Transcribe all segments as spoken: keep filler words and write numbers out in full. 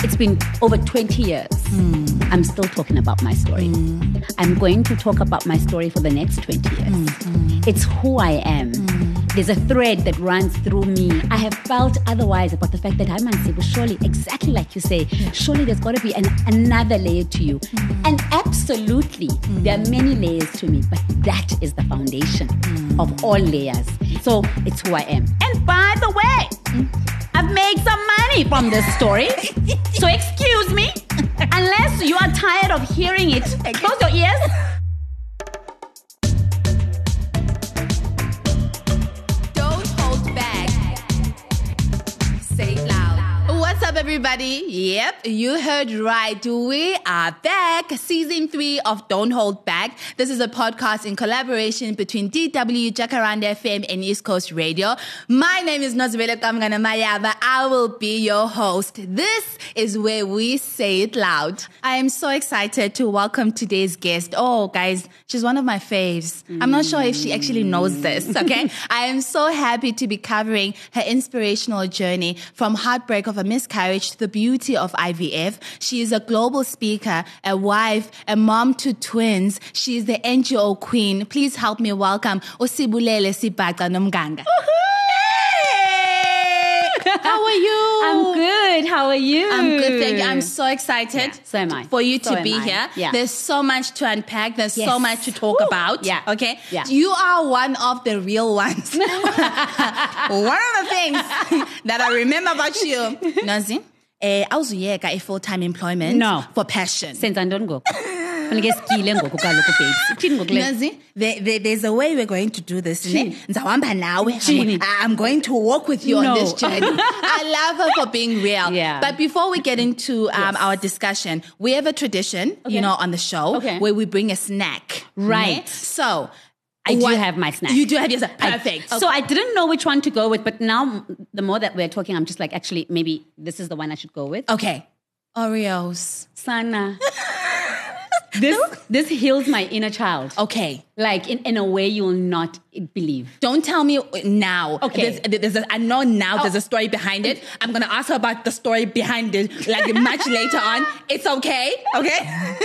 It's been over twenty years. Mm. I'm still talking about my story. Mm. I'm going to talk about my story for the next twenty years. Mm. It's who I am. Mm. There's a thread that runs through me. I have felt otherwise about the fact that I'm Masibo. Surely, exactly like you say, yeah. surely there's got to be an, another layer to you. Mm. And absolutely, mm. there are many layers to me, but that is the foundation mm. of all layers. So it's who I am. And by the way, mm. I've made some money from this story. So excuse me, unless you are tired of hearing it, close your ears. Don't hold back. Say it loud. What's up, everybody? Yep, you heard right. We are back. Season three of Don't Hold Back. This is a podcast in collaboration between D W, Jacaranda F M, and East Coast Radio. My name is Nozibele Kamgana Mayaba. I will be your host. This is where we say it loud. I am so excited to welcome today's guest. Oh, guys, she's one of my faves. I'm not sure if she actually knows this, okay? I am so happy to be covering her inspirational journey from heartbreak of a miscarriage to the beauty of I V F. She is a global speaker, a wife, a mom to twins. She is the N G O queen. Please help me welcome Usibulele Sibhaca Nomganga. How are you? I'm good. How are you? I'm good, thank you. I'm so excited yeah, so am I. for you so to be I. here. Yeah. There's so much to unpack. There's yes. so much to talk Woo. about. Yeah. Okay? Yeah. You are one of the real ones. One of the things that I remember about you, Nazi, uh, I was a full-time employment no. for passion. Since I don't go. Nazi, there, there, there's a way we're going to do this. I'm, I'm going to walk with you no. on this journey. I love her for being real. Yeah. But before we get into um, yes. our discussion, we have a tradition, okay. you know, on the show okay. where we bring a snack. Right. Okay? So I what, do have my snack. You do have yours. Perfect. I, okay. So I didn't know which one to go with, but now the more that we're talking, I'm just like, actually, maybe this is the one I should go with. Okay. Oreos. Sana. This this heals my inner child. Okay. Like in, in a way you will not believe. Don't tell me now. Okay. There's, there's a, I know now oh. there's a story behind it. I'm going to ask her about the story behind it like much later on. It's okay. Okay?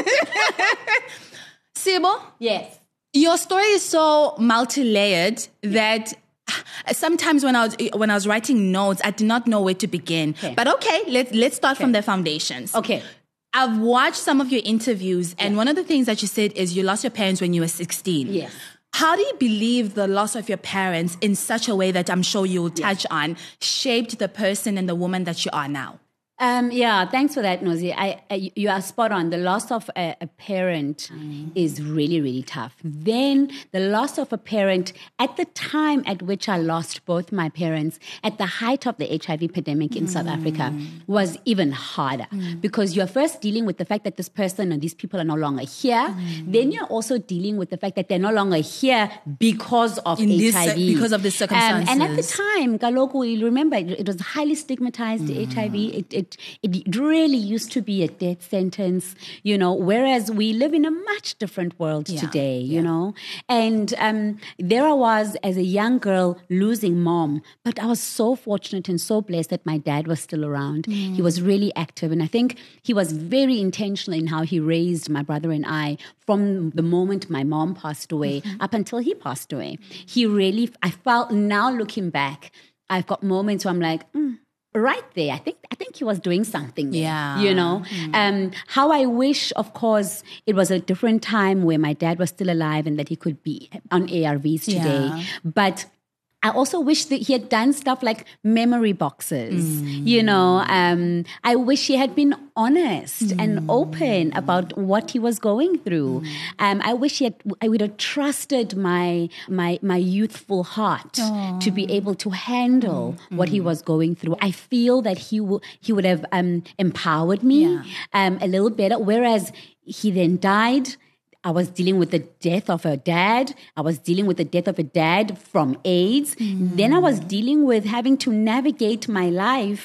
Sibo? Yes. Your story is so multi-layered that sometimes when I was when I was writing notes, I did not know where to begin. Okay. But okay, let's let's start okay. from the foundations. Okay. I've watched some of your interviews, and yeah. one of the things that you said is you lost your parents when you were sixteen. Yes. How do you believe the loss of your parents in such a way that I'm sure you'll touch yes. on shaped the person and the woman that you are now? Um, yeah, thanks for that, Nozi. I, I, you are spot on. The loss of a, a parent mm. is really, really tough. Then the loss of a parent at the time at which I lost both my parents, at the height of the H I V pandemic in mm. South Africa, was even harder mm. because you're first dealing with the fact that this person or these people are no longer here. Mm. Then you're also dealing with the fact that they're no longer here because of in H I V. This, because of the circumstances. Um, and at the time, Galoku, you remember, it, it was highly stigmatized, mm. H I V. It, it It really used to be a death sentence, you know, whereas we live in a much different world yeah, today, you yeah. know. And um, there I was as a young girl losing mom, but I was so fortunate and so blessed that my dad was still around. Mm. He was really active, and I think he was very intentional in how he raised my brother and I from the moment my mom passed away mm-hmm. up until he passed away. He really, I felt now looking back, I've got moments where I'm like, mm, right there, I think I think he was doing something there, yeah. you know. Mm. Um, how I wish, of course, it was a different time where my dad was still alive and that he could be on A R Vs today. Yeah. But I also wish that he had done stuff like memory boxes, mm. you know. Um, I wish he had been honest mm. and open about what he was going through. Mm. Um, I wish he had, I would have trusted my my my youthful heart Aww. to be able to handle mm. what mm. he was going through. I feel that he w- he would have um, empowered me yeah. um, a little better. Whereas he then died. I was dealing with the death of a dad. I was dealing with the death of a dad from AIDS. Mm. Then I was dealing with having to navigate my life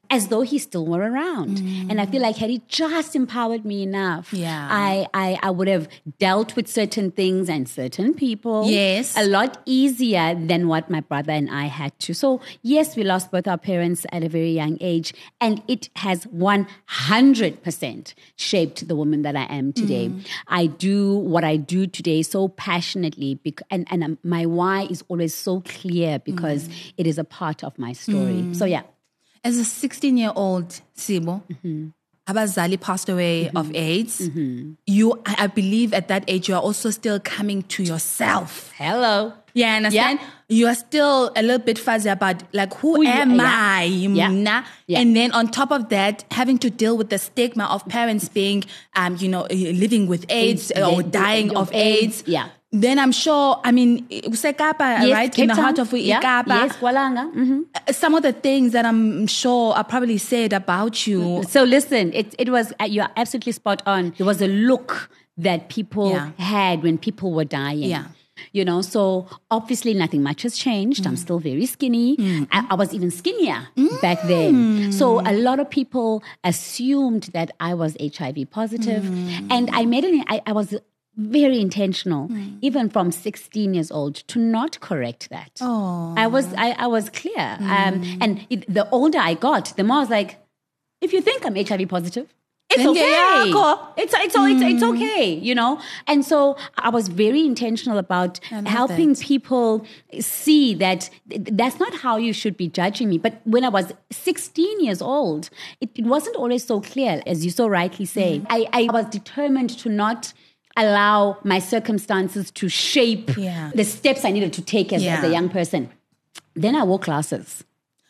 as though he still were around. Mm. And I feel like had he just empowered me enough, yeah. I, I, I would have dealt with certain things and certain people yes. a lot easier than what my brother and I had to. So yes, we lost both our parents at a very young age, and it has one hundred percent shaped the woman that I am today. Mm. I do what I do today so passionately, bec- and, and my why is always so clear because mm. it is a part of my story. Mm. So yeah. As a sixteen-year-old, Sibo, mm-hmm. Abazali passed away mm-hmm. of AIDS. Mm-hmm. You, I believe at that age, you are also still coming to yourself. Hello. Yeah, understand? Yeah. You are still a little bit fuzzy about, like, who, who am you, I? Yeah. Yeah. Yeah. And then on top of that, having to deal with the stigma of parents being, um, you know, living with AIDS it's, or dying of AIDS. AIDS. Yeah. Then I'm sure, I mean, Usekapa, yes, right? Cape in the Town. heart of Ikapa. Yeah. Yes, Kwalanga. Mm-hmm. Some of the things that I'm sure are probably said about you. So listen, it it was, you're absolutely spot on. There was a look that people yeah. had when people were dying. Yeah. You know, so obviously nothing much has changed. Mm. I'm still very skinny. Mm. I, I was even skinnier mm. back then. So a lot of people assumed that I was H I V positive. Mm. And I made it, I, I was very intentional, mm. even from sixteen years old, to not correct that. Oh. I was I, I was clear. Mm. Um, and it, the older I got, the more I was like, if you think I'm H I V positive, it's okay. It's it's, mm. it's it's okay, you know. And so I was very intentional about helping that. people see that that's not how you should be judging me. But when I was sixteen years old, it, it wasn't always so clear, as you so rightly say. Mm. I, I was determined to not allow my circumstances to shape yeah. the steps I needed to take as, yeah. as a young person. Then I wore glasses.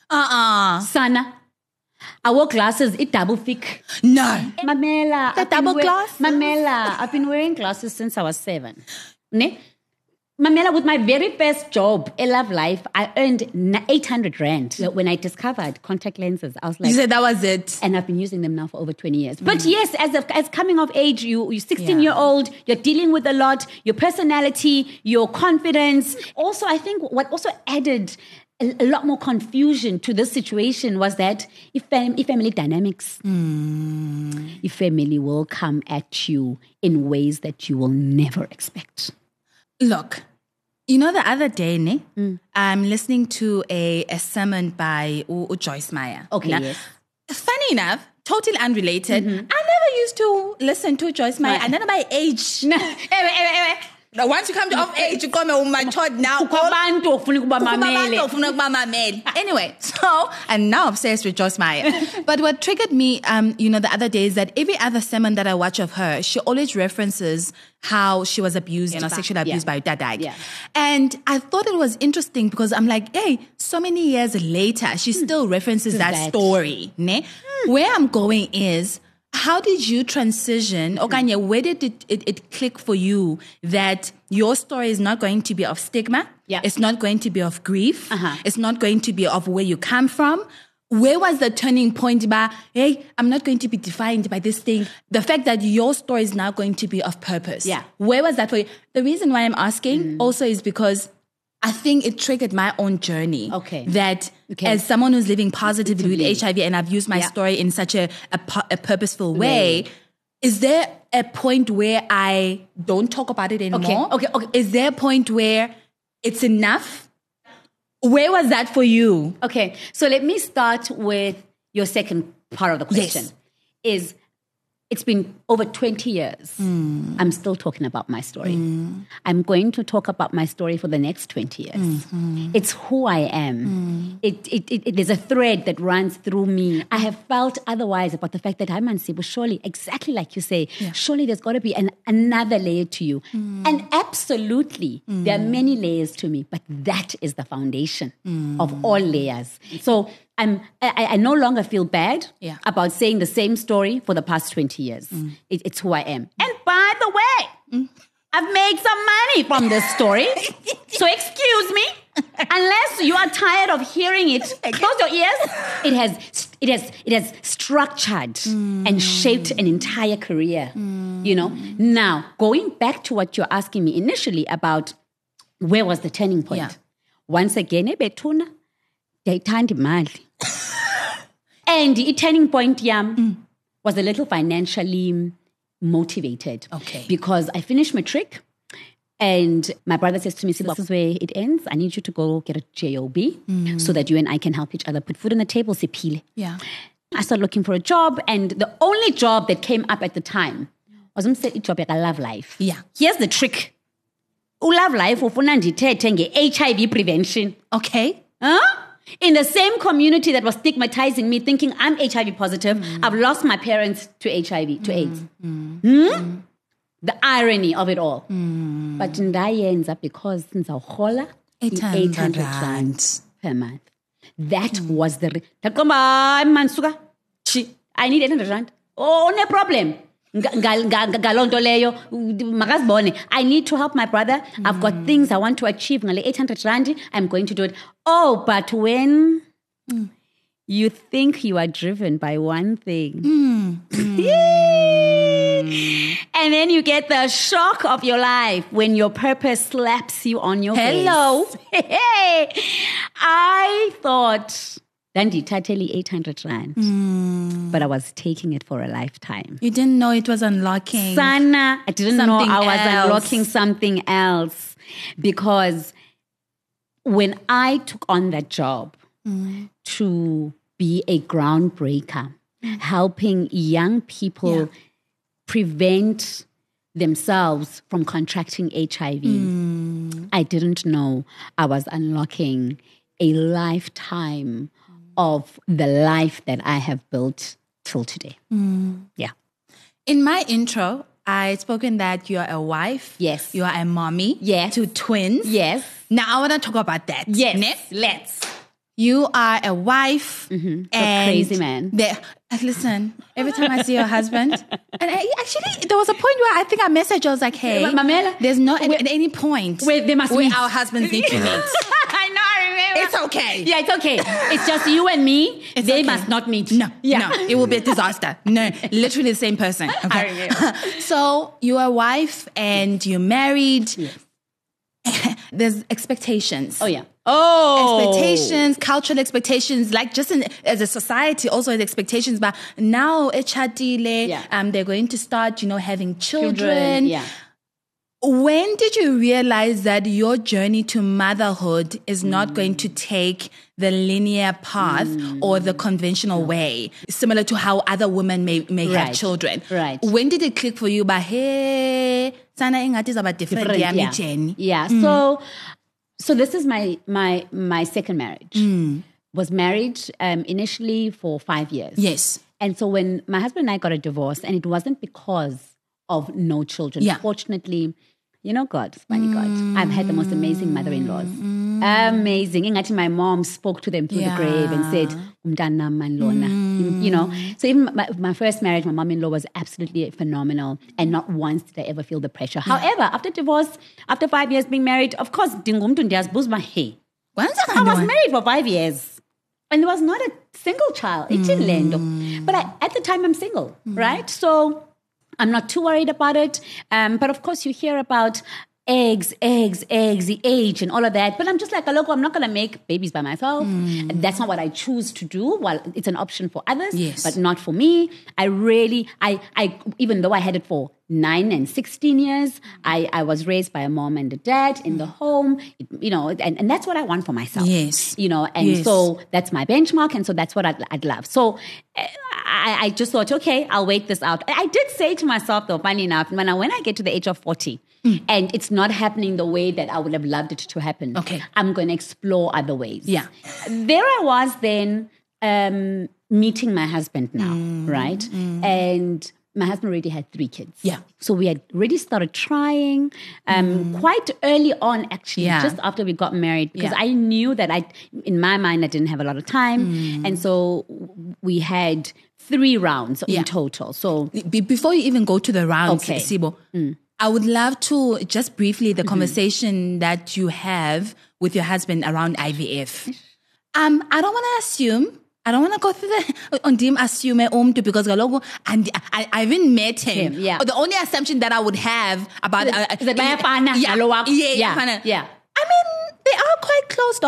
Uh-uh. Sana. I wore glasses, it double thick. No. Mamela. The double wear- glass? Mamela. I've been wearing glasses since I was seven. Ne? Mamela, with my very first job, a Love Life, I earned eight hundred rand. When I discovered contact lenses, I was like... You said that was it. And I've been using them now for over twenty years. Mm. But yes, as a, as coming of age, you, you're sixteen-year-old, yeah. you're dealing with a lot, your personality, your confidence. Also, I think what also added a, a lot more confusion to this situation was that if, fam- if family dynamics, mm. if family will come at you in ways that you will never expect. Look, you know, the other day, ne, mm. I'm listening to a, a sermon by U- U- Joyce Meyer. Okay, now, yes. Funny enough, totally unrelated. Mm-hmm. I never used to listen to Joyce Meyer. Right. And then at my age. Now, once you come to of age, you come with my child now. Anyway, so I'm now obsessed with Joyce Meyer. But what triggered me, um, you know, the other day is that every other sermon that I watch of her, she always references how she was abused, you know, sexually abused yeah. by Dadai. Yeah. And I thought it was interesting because I'm like, hey, so many years later, she still references that, that story. Ne? Hmm. Where I'm going is, how did you transition, Okanye, mm-hmm. where did it, it, it click for you that your story is not going to be of stigma? Yeah. It's not going to be of grief. Uh-huh. It's not going to be of where you come from. Where was the turning point by, hey, I'm not going to be defined by this thing. The fact that your story is now going to be of purpose. Yeah. Where was that for you? The reason why I'm asking mm. also is because I think it triggered my own journey. Okay. That okay. as someone who's living positively with H I V and I've used my yeah. story in such a, a, a purposeful way, right. is there a point where I don't talk about it anymore? Okay. Okay. Okay. Is there a point where it's enough? Where was that for you? Okay. So let me start with your second part of the question. Yes. Is it's been over twenty years. Mm. I'm still talking about my story. Mm. I'm going to talk about my story for the next twenty years. Mm-hmm. It's who I am. Mm. It, it, it, it, there's a thread that runs through me. I have felt otherwise about the fact that I'm Mansibu. Surely, exactly like you say, yeah. surely there's got to be an, another layer to you. Mm. And absolutely, mm. there are many layers to me, but that is the foundation mm. of all layers. So I'm, I, I no longer feel bad yeah. about saying the same story for the past twenty years. Mm. It, it's who I am. And by the way, mm. I've made some money from this story. So excuse me, unless you are tired of hearing it, close your ears. It has, it has, it has structured mm. and shaped an entire career. Mm. You know. Now, going back to what you're asking me initially about where was the turning point. Yeah. Once again, ebethuna. Thandi mali. And the turning point yam mm. was a little financially motivated. Okay. Because I finished matric and my brother says to me, this is where it ends. I need you to go get a job mm. so that you and I can help each other put food on the table. Yeah. I started looking for a job, and the only job that came up at the time was a job at Love Life. Yeah. Here's the trick. Love Life ufuna ndithethe nge-H I V prevention. Okay. Huh? In the same community that was stigmatizing me, thinking I'm H I V positive, mm. I've lost my parents to H I V, to mm. AIDS. Mm. Hmm? Mm. The irony of it all. Mm. But ndayenza because nizawurhola eight hundred rand per month. That mm. was the... I need eight hundred rand. Oh, no problem. I need to help my brother. Mm. I've got things I want to achieve. eight hundred rand, I'm going to do it. Oh, but when mm. you think you are driven by one thing, mm. Mm. and then you get the shock of your life when your purpose slaps you on your Hello. face. Hey, I thought... Dandithatheli eight hundred rand. Mm. But I was taking it for a lifetime. You didn't know it was unlocking. Sana, I didn't know I was else. unlocking something else. Because when I took on that job mm. to be a groundbreaker, mm. helping young people yeah. prevent themselves from contracting H I V, mm. I didn't know I was unlocking a lifetime of the life that I have built till today. Mm. Yeah. In my intro, I spoken that you're a wife. Yes. You are a mommy. Yes. To twins. Yes. Now I want to talk about that. Yes. Ne? Let's. You are a wife. Mm-hmm. And a crazy man. The, listen, every time I see your husband, and I, actually there was a point where I think I messaged you, I was like, hey, Mamela, there's not at, at any point where, they must where meet. our husbands need to meet. I know, I remember. It's okay. Yeah, it's okay. It's just you and me. It's they okay. must not meet. No, yeah. no, it will be a disaster. No, literally the same person. Okay. I remember. So you're a wife and you're married. Yes. There's expectations. Oh, yeah. Oh. Expectations, cultural expectations, like just in, as a society, also the expectations. But now, yeah. um, they're going to start, you know, having children. children yeah. When did you realize that your journey to motherhood is not mm. going to take the linear path mm. or the conventional way, similar to how other women may, may right. have children? Right. When did it click for you? But hey, sana ingati is about different. different yeah. yeah. Mm. So, so this is my my my second marriage. Mm. Was married um, initially for five years. Yes. And so when my husband and I got a divorce, and it wasn't because of no children. Yeah. Fortunately, you know, God, funny mm. God, I've had the most amazing mother-in-laws. Mm. Amazing. Ingati my mom spoke to them through yeah. the grave and said, Umdana manlona. Mm. You know, so even my, my first marriage, my mom-in-law was absolutely phenomenal, and not once did I ever feel the pressure. Yeah. However, after divorce, after five years being married, of course, dingumtu ndiyazibuzwa, hey, I was married for five years. And there was not a single child. Mm. But I, at the time, I'm single, mm. right? So I'm not too worried about it. Um, but of course, you hear about eggs, eggs, eggs, the age and all of that. But I'm just like, look, I'm not going to make babies by myself. Mm. That's not what I choose to do. Well, it's an option for others, yes. but not for me. I really, I, I, even though I had it for nine and sixteen years, I, I was raised by a mom and a dad in the home, it, you know, and, and that's what I want for myself. Yes. You know, and yes. so that's my benchmark. And so that's what I'd, I'd love. So I, I just thought, okay, I'll wait this out. I did say to myself, though, funny enough, when I, when I get to the age of forty, mm. and it's not happening the way that I would have loved it to happen, okay. I'm going to explore other ways. Yeah. There I was then um, meeting my husband now, mm. right? Mm. And my husband already had three kids. Yeah. So we had already started trying um, mm. quite early on, actually, yeah. just after we got married, because yeah. I knew that I, in my mind, I didn't have a lot of time. Mm. And so we had three rounds yeah. in total. So Be- before you even go to the rounds, okay. Sibo, mm. I would love to just briefly the mm-hmm. conversation that you have with your husband around I V F. Um, I don't want to assume. I don't want to go through the on him assume um to because Galogo and I, I haven't met him. him. Yeah. The only assumption that I would have about is uh, it yeah, yeah, yeah, yeah, yeah, yeah. I mean, they are quite closed off.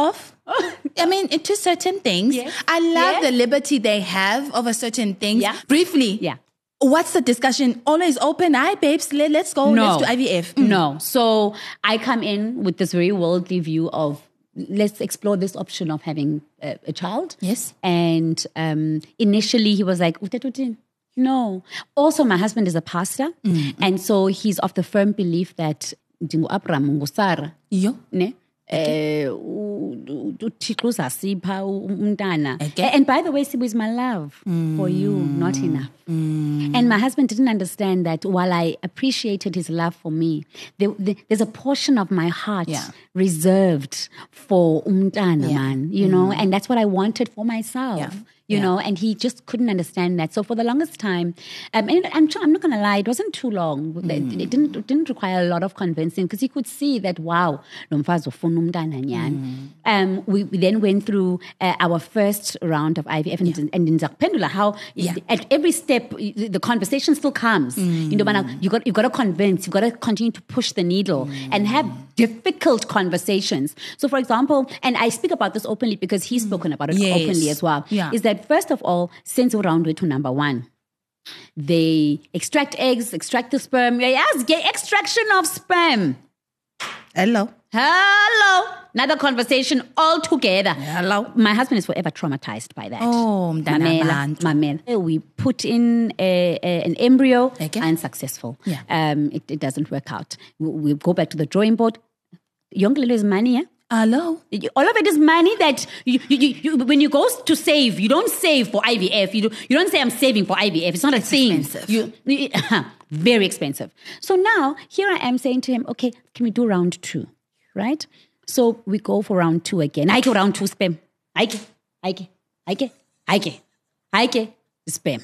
I mean, into certain things. Yes. I love Yes. the liberty they have over certain things. Yeah. Briefly. Yeah. What's the discussion? Always open. Hi, babes. Let, let's go. No. Let's do I V F. No. So I come in with this very worldly view of let's explore this option of having a, a child. Yes. And um, initially he was like, "Utatutin." No. Also, my husband is a pastor. Mm-hmm. And so he's of the firm belief that Dingu Abraham ngusara. Yo. Ne? Eh, u- u- uThixo uzasipha umntana. Okay. And by the way, Sibu, is my love for you not enough. And my husband didn't understand that while I appreciated his love for me, there, there- there's a portion of my heart Yeah. reserved for umntana, Yeah. man, you know, and that's what I wanted for myself. Yeah. You Yeah. know, and he just couldn't understand that. So for the longest time, um, and I'm, tr- I'm not going to lie, it wasn't too long. It, it didn't it didn't require a lot of convincing because he could see that, wow, lo mfazi ufuna umntana nyani. Um, we, we then went through uh, our first round of I V F, and, yeah. and in Zakpendula, how Yeah. at every step the conversation still comes. You know, but you got you got to convince, you got to continue to push the needle and have difficult conversations. So, for example, and I speak about this openly because he's spoken about it Yes. openly as well. Yeah. Is that first of all, since round way to number one, they extract eggs, extract the sperm. Yes, get extraction of sperm. Hello. Hello. Another conversation altogether. Hello. My husband is forever traumatized by that. Oh, mntana Mamela, bantu. mamela. We put in a, a, an embryo, Okay. unsuccessful. Yeah. Um, it, it doesn't work out. We, we go back to the drawing board. Young little is money, yeah? Hello. All of it is money that you, you, you, you, when you go to save, you don't save for I V F. You, do, you don't say, I'm saving for I V F. It's not a thing. expensive. You, you- very expensive. So now, here I am saying to him, okay, can we do round two? Right? So we go for round two again. I go round two, spam. I get, I get, I get, I get, I get, spam.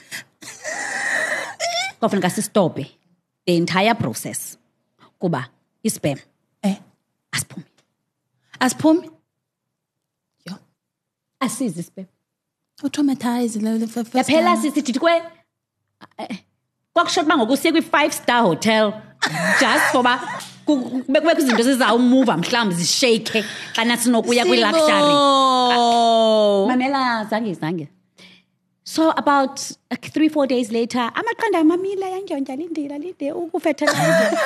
Kofuneka stop the entire process. Kuba, spam. Eh. Asphumi. Asphumi. Yo. Asize spam. Traumatized. The first Yaphela time. sisithi kwe kwakusho kuba ngokusiya kwi-five star hotel just for ba kubekho izinto zizawumuva mhlawumbe zishake xana sinokuya kwi-luxury. Oh. Mamela zange zange. So about uh, three, four days later, amaqanda mamila yanjonja lindela linde ukufethela.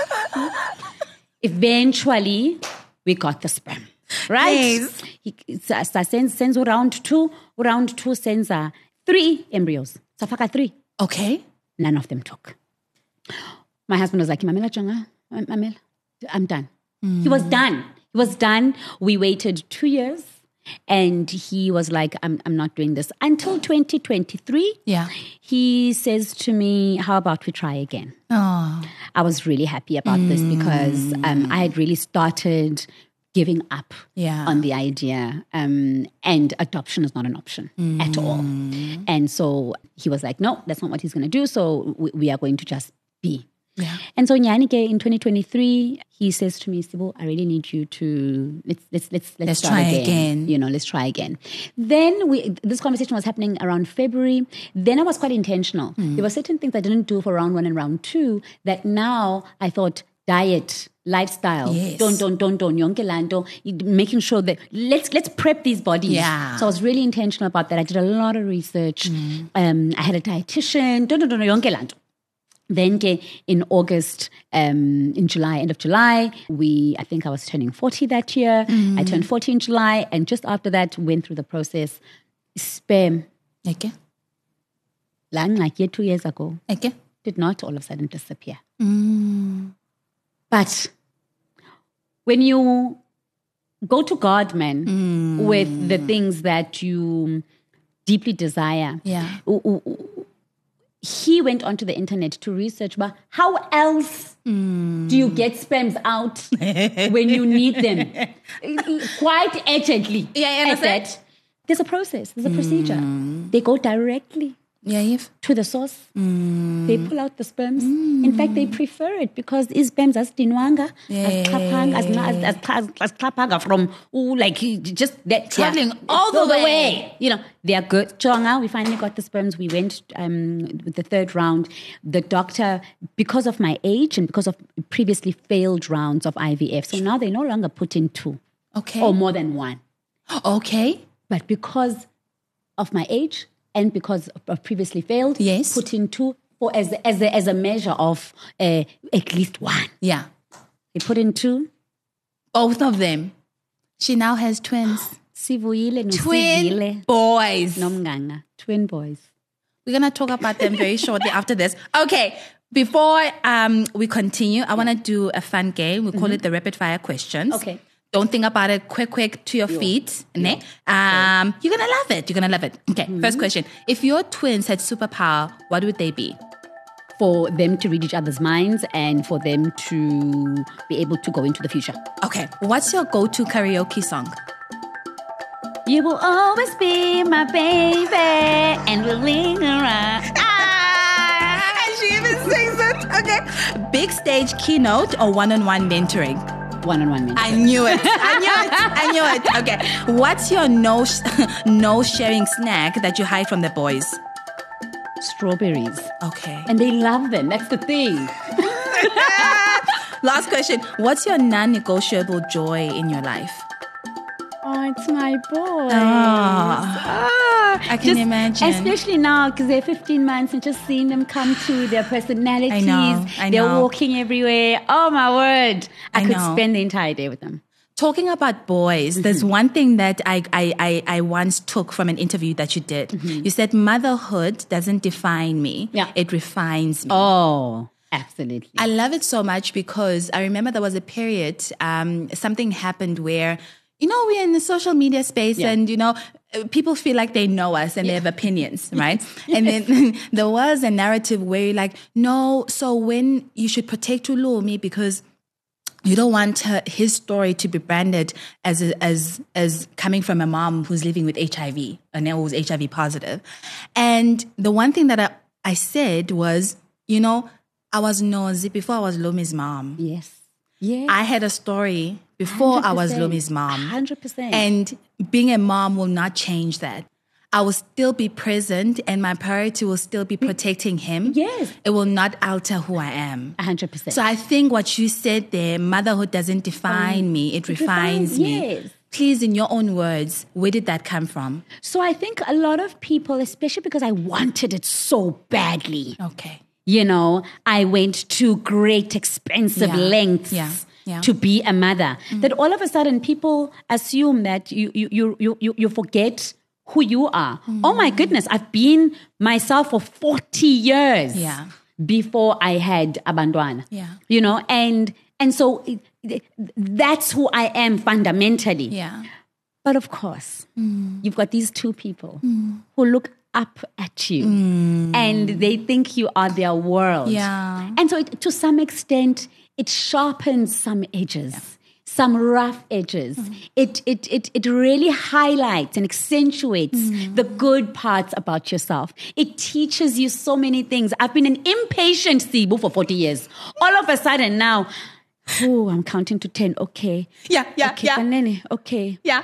Eventually, we got the sperm. Right? Yes. He sa- sa- sends, sends round two. Round two sends uh, three embryos. Safaka three. Okay. None of them took. My husband was like, Mamela Changa, Mamela, I'm done. He was done. He was done. We waited two years and he was like, I'm, I'm not doing this. Until twenty twenty-three, Yeah. he says to me, how about we try again? Oh. I was really happy about this because um, I had really started giving up Yeah. on the idea. Um, and adoption is not an option at all. And so he was like, no, that's not what he's going to do. So we, we are going to just be. Yeah. And so Nyanike in twenty twenty-three, he says to me, Sibu, I really need you to let's let's let's let's, Let's start try again. again. You know, let's try again. Then we this conversation was happening around February. Then I was quite intentional. There were certain things I didn't do for round one and round two that now I thought diet, lifestyle, Yes. don't don't don't don't yonke lanto, making sure that let's let's prep these bodies. Yeah. So I was really intentional about that. I did a lot of research. Um, I had a dietitian. Don't don't don't yonke lanto. Then ke- in August, um, in July, end of July, we, I think I was turning forty that year. I turned forty in July. And just after that, went through the process. Sperm, Okay. lang like year, two years ago, Okay. did not all of a sudden disappear. But when you go to God, man, with the things that you deeply desire, Yeah. u- u- u- he went onto the internet to research, but how else do you get sperms out when you need them? Quite urgently. Yeah, I at understand. that. There's a process, there's a procedure. They go directly Yeah, if. to the source. They pull out the sperms. In fact, they prefer it because these sperms as dinwanga, as klapanga, as as as, as klapanga from ooh, like just that Traveling all the way. You know, they are good. Chonga, we finally got the sperms. We went um, with the third round. The doctor, because of my age and because of previously failed rounds of I V F, so now they no longer put in two Okay. or more than one. Okay. But because of my age and because of previously failed, yes. put in two for as a, as a, as a measure of uh, at least one. Yeah. They put in two. Both of them. She now has twins. Sivuyile no Twin Sivile. boys. Nomnganga. Twin boys. We're going to talk about them very shortly after this. Okay. Before um, we continue, I want to do a fun game. We call mm-hmm. it the rapid fire questions. Okay. Don't think about it. Quick, quick to your Yo. feet. Yo. Ne? Um, okay. You're going to love it. You're going to love it. Okay. Mm-hmm. First question. If your twins had superpower, what would they be? For them to read each other's minds and for them to be able to go into the future. Okay. What's your go-to karaoke song? You will always be my baby and we'll ring around. Ah, and she even sings it. Okay. Big stage keynote or one-on-one mentoring? One-on-one mentoring. I knew it. I knew it. I knew it. Okay. What's your no, no sharing snack that you hide from the boys? Strawberries. Okay. And they love them. That's the thing. Last question. What's your non-negotiable joy in your life? Oh, it's my boy. Oh, I can just, imagine. Especially now because they're fifteen months and just seeing them come to their personalities. I know, I they're know. walking everywhere. Oh, my word. I, I could know. spend the entire day with them. Talking about boys, mm-hmm. there's one thing that I, I, I, I once took from an interview that you did. Mm-hmm. You said motherhood doesn't define me. Yeah. It refines me. Oh, absolutely. I love it so much because I remember there was a period, um, something happened where, you know, we're in the social media space yeah. and, you know, people feel like they know us and yeah. they have opinions, right? Yes. And then there was a narrative where you're like, no, so when you should protect Ulumi because you don't want her, his story to be branded as a, as as coming from a mom who's living with H I V and now who's H I V positive. And the one thing that I, I said was, you know, I was nosy before I was Lumi's mom. Yes. Yes. I had a story before one hundred percent. I was Lumi's mom. one hundred percent. And being a mom will not change that. I will still be present and my priority will still be protecting him. Yes. It will not alter who I am. one hundred percent. So I think what you said there, motherhood doesn't define um, me, it, it refines, refines me. Yes. Please, in your own words, where did that come from? So I think a lot of people, especially because I wanted it so badly. Okay. You know, I went to great expensive yeah. lengths. Yeah. Yeah. To be a mother, mm-hmm. that all of a sudden people assume that you you you you you forget who you are. Mm-hmm. Oh my goodness, I've been myself for forty years. Yeah. Before I had abantwana. Yeah. You know, and and so it, it, that's who I am fundamentally. Yeah. But of course, mm. you've got these two people mm. who look up at you mm. and they think you are their world. Yeah. And so it, to some extent, it sharpens some edges, yeah. some rough edges. Mm. It, it it it really highlights and accentuates mm. the good parts about yourself. It teaches you so many things. I've been an impatient Sibu for forty years. All of a sudden now, oh, I'm counting to ten. Okay. Yeah, yeah, okay, yeah. Panene, okay. Yeah.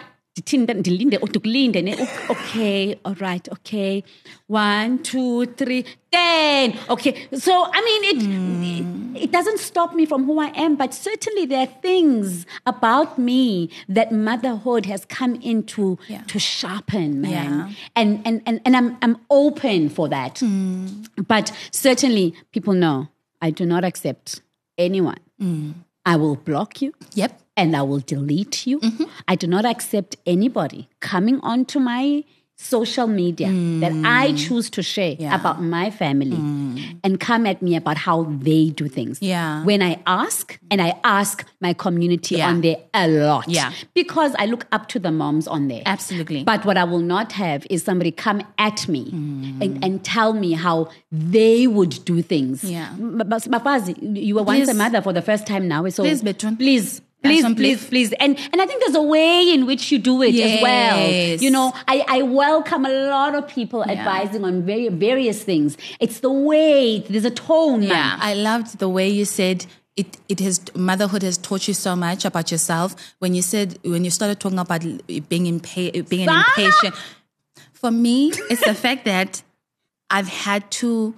Okay, all right, okay. One, two, three, ten. Okay, so I mean, it, mm. it it doesn't stop me from who I am, but certainly there are things about me that motherhood has come into yeah. to sharpen, man. Yeah. And and and and I'm I'm open for that. Mm. But certainly, people know I do not accept anyone. Mm. I will block you. Yep. And I will delete you. Mm-hmm. I do not accept anybody coming onto my social media mm. that I choose to share yeah. about my family mm. and come at me about how they do things. Yeah. When I ask, and I ask my community yeah. on there a lot. Yeah. Because I look up to the moms on there. Absolutely. But what I will not have is somebody come at me mm. and, and tell me how they would do things. Yeah. Bafazi, you were once please. a mother for the first time now. So please, Betron. Please. Please, please, please. And and I think there's a way in which you do it yes. as well. You know, I, I welcome a lot of people yeah. advising on very various things. It's the way, there's a tone. Yeah, man. I loved the way you said it it has motherhood has taught you so much about yourself. When you said when you started talking about being impa- being an impatient. For me, it's the fact that I've had to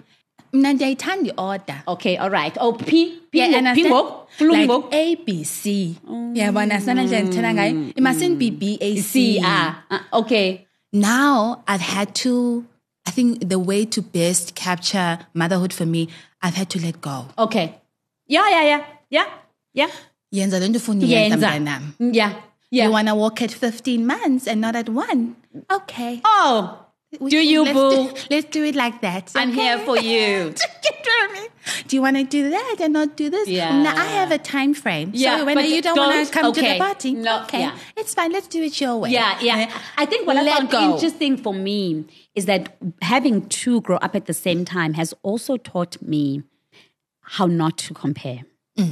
Mna ndiyayithanda order. Okay, all right. Oh, P, P, Yeah, and I P, said, ngok, like ngok. A, B, C. Yeah, but asana nje ndithanda ngayo. It mustn't be B, A, C. C, ah, ah, okay. Now I've had to, I think the way to best capture motherhood for me, I've had to let go. Okay. Yeah, yeah, yeah, yeah, yeah. Yenza lento ufuna uyenza Yenza. mntanam. Yeah, yeah. You want to walk at fifteen months and not at one. Okay. Oh, We- do you, let's boo? Do, let's do it like that. I'm okay? here for you. Do you want to do that and not do this? Yeah. Now I have a time frame. Yeah, so when but you don't, want don't- to come to okay. the party, No, okay, yeah. it's fine. Let's do it your way. Yeah, yeah. I think what I Let found go. interesting for me is that having two grow up at the same time has also taught me how not to compare.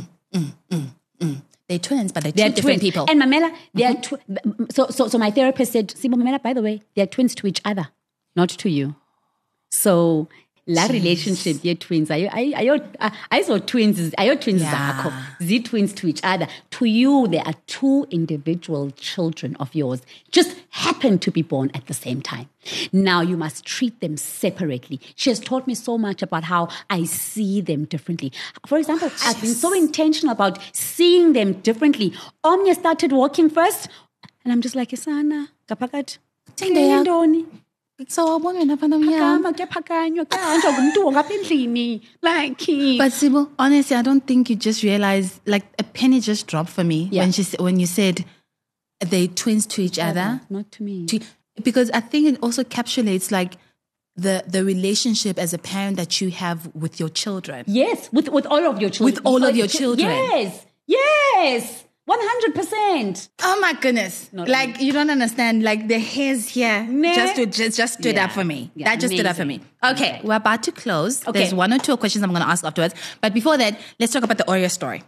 They're twins, but they're two They're different twins. people. And Mamela, they are tw- so, so, so my therapist said, Simo Mamela, by the way, they're twins to each other, not to you. So, la relationship, you're twins. Are you, are you, are you, I saw twins, are you twins? Yeah. zakho? Z twins to each other. To you, they are two individual children of yours, just happen to be born at the same time. Now you must treat them separately. She has taught me so much about how I see them differently. For example, I've been so intentional about seeing them differently. Omnia started walking first, and I'm just like, Isana, kapakat. Tinde yakho. So I want to Phakama, kuyaphakanywa, kuyahanjwa ngumntu ngapha endlini. Like, But Sibo, honestly, I don't think you just realized, like a penny just dropped for me Yeah. when she s- when you said they twins to each other. not to me. To- because I think it also encapsulates like the the relationship as a parent that you have with your children. Yes, with, with all of your children. With all of your children. Yes, yes, one hundred percent. Oh my goodness! Not like you don't understand. Like the hairs here Nah. just stood, just just stood Yeah. up for me. Yeah, that just stood up for me. amazing. Okay, Okay. we're about to close. Okay. There's one or two questions I'm going to ask afterwards. But before that, let's talk about the Oreo story.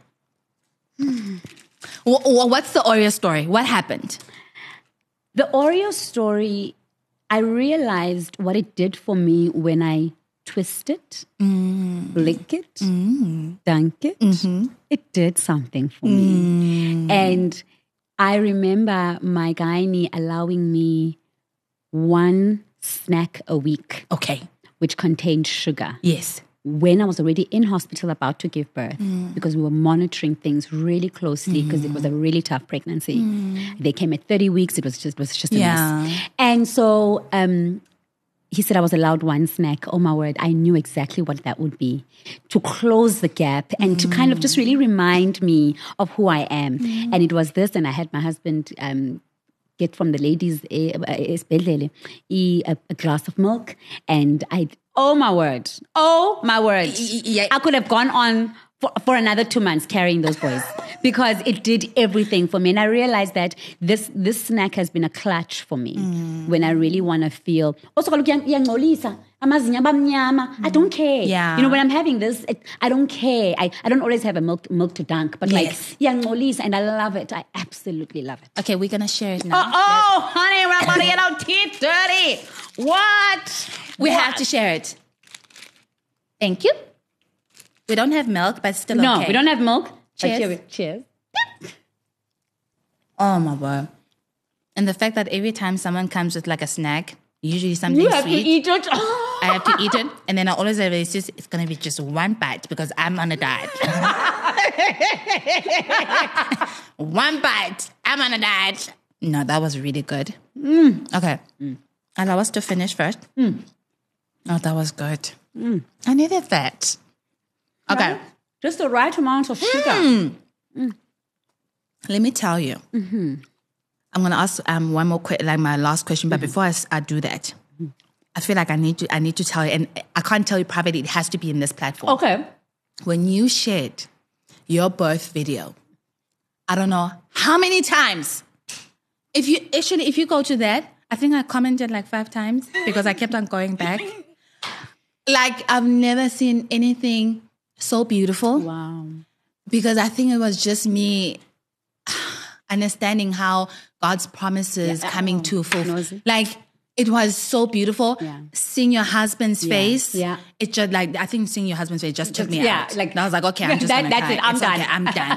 Wh- wh- What's the Oreo story? What happened? The Oreo story, I realized what it did for me when I twist it, lick it, dunk it. It did something for me. And I remember my gynae allowing me one snack a week, Okay. which contained sugar. Yes. When I was already in hospital about to give birth, because we were monitoring things really closely because it was a really tough pregnancy. They came at thirty weeks. It was just it was just a Yeah. mess. And so um, he said I was allowed one snack. Oh my word! I knew exactly what that would be to close the gap and to kind of just really remind me of who I am. And it was this. And I had my husband. Um, get from the ladies eh, eh, esibhedlele, eh, a, a glass of milk, and I, oh my word, oh my word, yeah. I could have gone on for, for another two months carrying those boys because it did everything for me. And I realized that this this snack has been a clutch for me when I really want to feel. Also, kaloku iya- iyangcolisa, amazinyo abamnyama. I don't care. Yeah. You know, when I'm having this, it, I don't care. I, I don't always have a milk milk to dunk, but like Yes. iyangcolisa, and I love it. I absolutely love it. Okay, we're gonna share it now. Oh, oh, honey, we're about to get our teeth dirty. What? We What? have to share it. Thank you. We don't have milk, but still No, okay. we don't have milk. but Cheers. here- Cheers. Oh my word. And the fact that every time someone comes with like a snack, usually something You have sweet, to eat it. I have to eat it. And then I always have it's just it's gonna be just one bite because I'm on a diet. One bite. I'm on a diet. No, that was really good. Okay. Allow us to finish first. Oh, that was good. I needed that. Okay. Just the right amount of sugar. Let me tell you. I'm going to ask um, one more question, like my last question. But before I, s- I do that, I feel like I need to. I need to tell you, and I can't tell you privately. It has to be in this platform. Okay. When you shared your birth video, I don't know how many times. If you actually, if you go to that, I think I commented like five times because I kept on going back. Like I've never seen anything so beautiful. Wow. Because I think it was just me understanding how God's promises Yeah. coming Oh, to fulfill. nosy. Like it was so beautiful. Yeah. Seeing your husband's Yeah. face. Yeah. It just like I think seeing your husband's face just took Just- me yeah, out. like- and I was like, okay, I'm just That- gonna that's cry. it, I'm It's done. Okay, I'm done.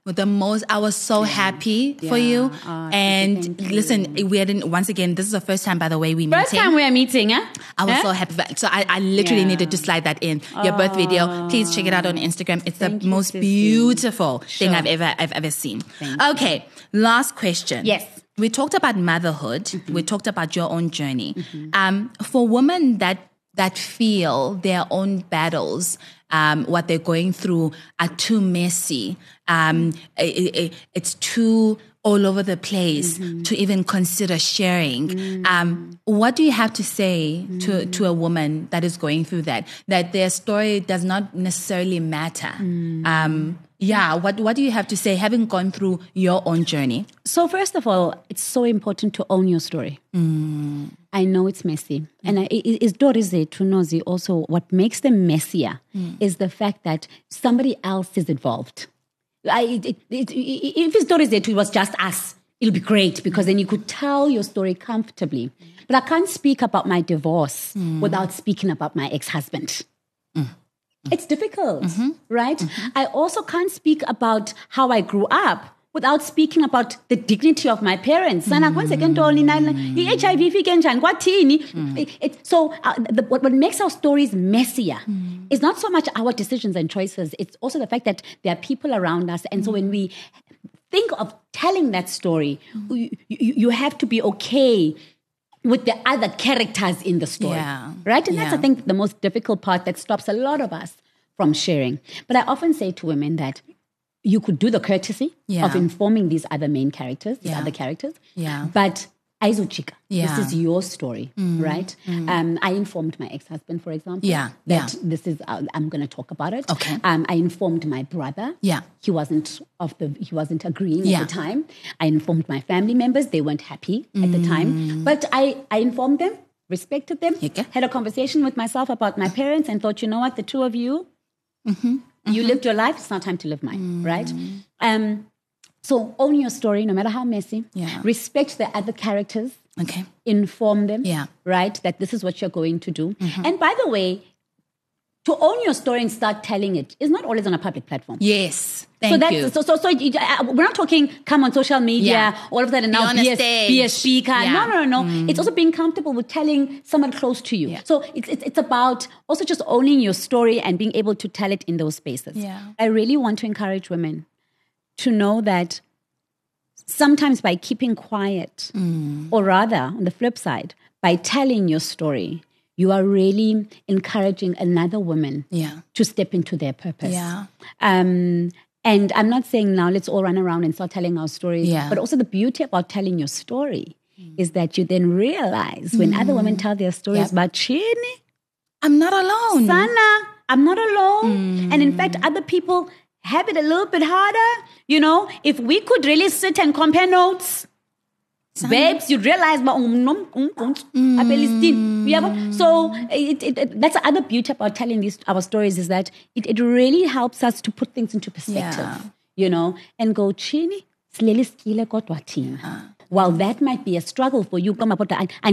the most. I was so yeah. happy for yeah. you. Oh, and thank you. listen, we hadn't, once again, this is the first time, by the way, we meeting. First time we are meeting, huh? I was huh? so happy. So I, I literally yeah. needed to slide that in. Your oh. birth video, please check it out on Instagram. It's thank the you, most Sissy. beautiful sure. thing I've ever, I've ever seen. Thank okay, you. Last question. Yes. We talked about motherhood. Mm-hmm. We talked about your own journey. Mm-hmm. Um, for women that that feel their own battles, um, what they're going through are too messy. Um, it, it, it's too all over the place mm-hmm. to even consider sharing. Mm-hmm. Um, what do you have to say mm-hmm. to, to a woman that is going through that, that their story does not necessarily matter? Mm-hmm. Um, yeah, what, what do you have to say, having gone through your own journey? So first of all, it's so important to own your story. Mm. I know it's messy. Mm. And I, it, it's Dorize to Nozi also, what makes them messier mm. is the fact that somebody else is involved. I, it, it, it, if it's Dorize, it was just us, it'll be great because then you could tell your story comfortably. But I can't speak about my divorce mm. without speaking about my ex-husband. Mm. It's difficult, mm-hmm. right? Mm-hmm. I also can't speak about how I grew up without speaking about the dignity of my parents. Mm. So uh, the, what, what makes our stories messier mm. is not so much our decisions and choices. It's also the fact that there are people around us. And mm. so when we think of telling that story, mm. you, you, you have to be okay with the other characters in the story, yeah. right? And yeah. that's, I think, the most difficult part that stops a lot of us from sharing. But I often say to women that you could do the courtesy yeah. of informing these other main characters, these yeah. other characters, yeah. but aizuchika, yeah. this is your story, mm. right? Mm. Um, I informed my ex-husband, for example, yeah. that yeah. this is, uh, I'm going to talk about it. Okay. Um, I informed my brother. Yeah. He wasn't of the, he wasn't agreeing yeah. at the time. I informed my family members. They weren't happy mm. at the time. But I, I informed them, respected them, okay. had a conversation with myself about my parents and thought, you know what, the two of you, mm-hmm. you mm-hmm. lived your life, it's not time to live mine, mm. right? Um, so own your story, no matter how messy. Yeah. Respect the other characters. Okay. Inform them, yeah. right, that this is what you're going to do. Mm-hmm. And by the way, to own your story and start telling it is not always on a public platform. Yes, thank so that's, you. So, so, so uh, we're not talking come on social media, yeah. all of that, and be now be a, be a speaker. Yeah. No, no, no, no. Mm. It's also being comfortable with telling someone close to you. Yeah. So it's, it's it's about also just owning your story and being able to tell it in those spaces. Yeah. I really want to encourage women to know that sometimes by keeping quiet, mm. or rather, on the flip side, by telling your story, you are really encouraging another woman yeah. to step into their purpose. Yeah. Um, and I'm not saying now let's all run around and start telling our stories, yeah. but also the beauty about telling your story mm. is that you then realize when mm. other women tell their stories yep. about Chini, I'm not alone. Sana, I'm not alone. Mm. And in fact, other people have it a little bit harder. You know, if we could really sit and compare notes, Sana. Babes, you'd realize, mm. so it, it, it, that's the other beauty about telling these our stories is that it, it really helps us to put things into perspective, yeah. you know, and go, Chini, sleli skile kodwa thina. While that might be a struggle for you, but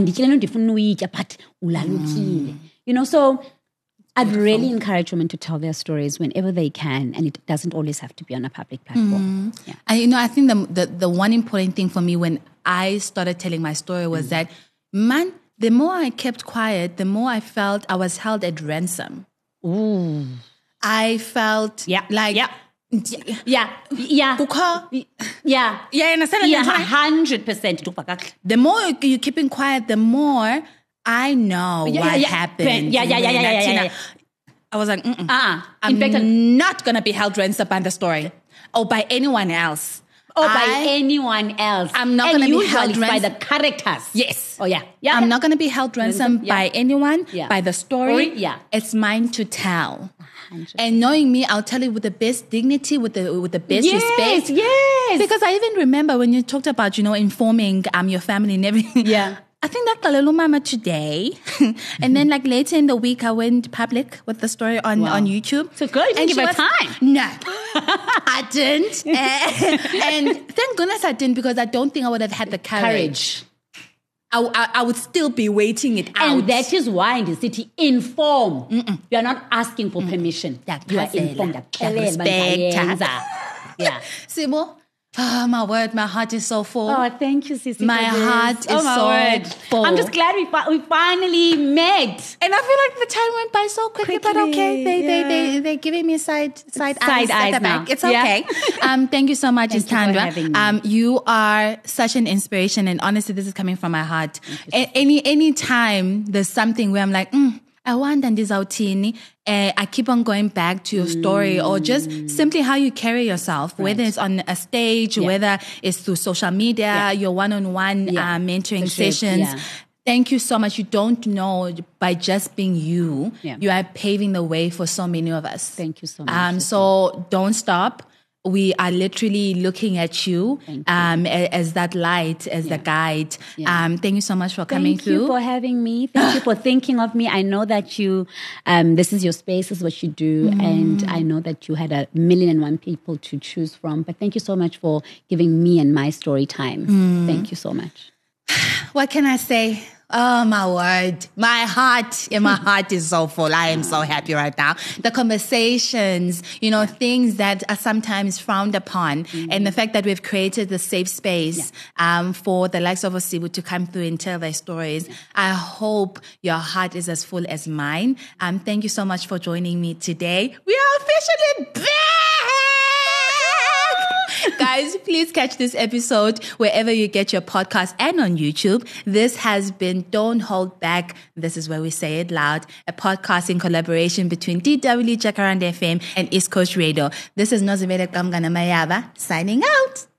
ulalukile, you know, so I'd Beautiful. really encourage women to tell their stories whenever they can, and it doesn't always have to be on a public platform. Mm. Yeah. And, you know, I think the, the the one important thing for me when I started telling my story was mm. that, man, the more I kept quiet, the more I felt I was held at ransom. Ooh. I felt yeah. like... Yeah. Yeah, yeah, yeah, yeah, understand? Yeah, hundred percent. The more you're keeping quiet, the more I know yeah, what yeah, happened. Yeah, yeah, yeah, yeah, yeah, yeah, yeah. I was like, mm-mm. Uh-uh. I'm In fact, not gonna be held ransom by the story or by anyone else. Or I, by anyone else. I'm not and gonna be held ransom by the characters. Yes. Oh yeah. Yeah. I'm yeah. not gonna be held ransom yeah. by anyone. Yeah. By the story. Or, yeah. It's mine to tell. one hundred percent. And knowing me, I'll tell it with the best dignity, with the with the best yes, respect. Yes. Because I even remember when you talked about, you know, informing um your family and everything. Yeah. I think that Kalelu Mama today. And then like later in the week I went public with the story on, wow. on YouTube. So good, you didn't give her time. No. I didn't. and, and thank goodness I didn't, because I don't think I would have had the courage. Courage. I, I, I would still be waiting it out. And that is why in the city, inform. Mm-mm. You are not asking for permission. Mm. You are informed. Respect. Yeah. Simo, oh my word, my heart is so full. Oh, thank you, Sissy. My for this. heart is oh, my so word. full. I'm just glad we fi- we finally met. And I feel like the time went by so quickly, but Quickly, okay. They, yeah. they, they, they're giving me side, side, Side eyes, at eyes the back. now. It's Yeah. okay. um, thank you so much, Thank you for Istandwa. having me. Um, you are such an inspiration, and honestly, this is coming from my heart. A- any, any time there's something where I'm like, mm, I want and this outini, uh, I keep on going back to your story Mm. or just simply how you carry yourself, whether it's on a stage, Yeah. whether it's through social media, Yeah. your one-on-one Yeah. uh, mentoring For sure. sessions. Yeah. Thank you so much. You don't know, by just being you, Yeah. you are paving the way for so many of us. Thank you so much. Um, Sissy. so don't stop. We are literally looking at you, Thank you. um, a- as that light, as the guide. Yeah. Um, thank you so much for coming Thank through. you for having me. Thank you for thinking of me. I know that you, um, this is your space, this is what you do. Mm. And I know that you had a million and one people to choose from. But thank you so much for giving me and my story time. Mm. Thank you so much. What can I say? Oh, my word. My heart, and my heart is so full. I am so happy right now. The conversations, you know, things that are sometimes frowned upon, Mm-hmm. and the fact that we've created the safe space um, for the likes of Osibu to come through and tell their stories. I hope your heart is as full as mine. Um, thank you so much for joining me today. We are officially back! Guys, please catch this episode wherever you get your podcast and on YouTube. This has been Don't Hold Back. This is where we say it loud. A podcast in collaboration between D W Jacaranda F M and East Coast Radio. This is Nozimele Kamgana Mayaba signing out.